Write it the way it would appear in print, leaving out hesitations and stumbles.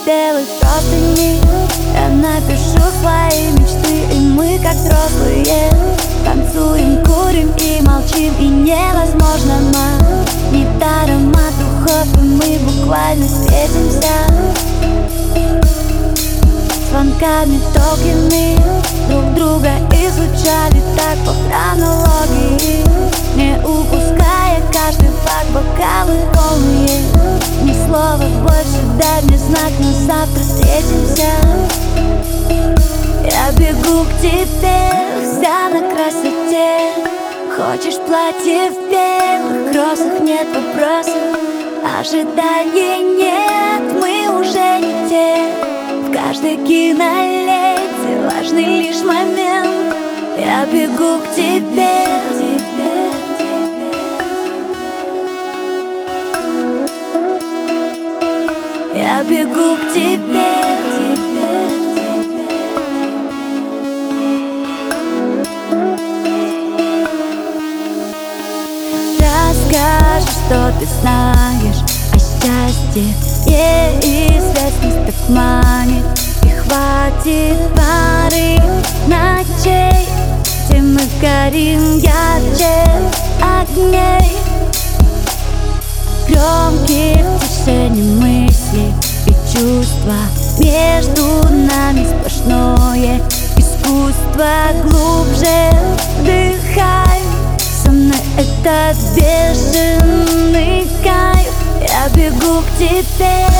белой простыни. Я напишу свои мечты, и мы, как взрослые, танцуем, курим и молчим, и невозможно нам. Недаром от духов, и мы буквально светимся. Звонками толкими друг друга изучали так по хронологии, не упуская каждый факт, бокалы полные. Ни слова больше, дай мне знак, но завтра встретимся. Я бегу к тебе, вся на красоте. Хочешь платье в белых розах, нет вопросов. Ожиданий нет, мы уже не те. В каждой киноленте важный лишь момент. Я бегу к тебе. Я бегу к тебе. Расскажи, что ты знаешь о счастье. Неизвестность так манит, и хватит пары ночей, где мы горим ярче огней. Громкие в тишине мысли и чувства, между нами сплошное искусство. Глубже вдыхай со мной этот бешеный кайф. Я бегу к тебе.